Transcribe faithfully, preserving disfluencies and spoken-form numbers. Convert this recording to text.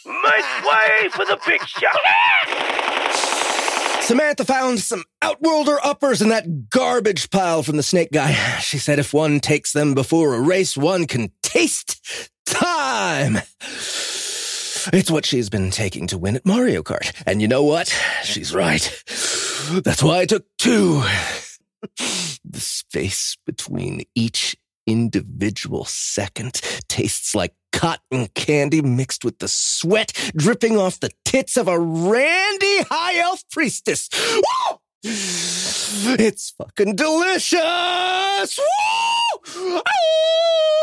Make way for the big shot. Samantha found some Outworlder uppers in that garbage pile from the snake guy. She said if one takes them before a race, one can taste time. It's what she's been taking to win at Mario Kart. And you know what? She's right. That's why I took two. The space between each individual second tastes like cotton candy mixed with the sweat dripping off the tits of a randy high elf priestess. Woo! It's fucking delicious! Woo! Ah!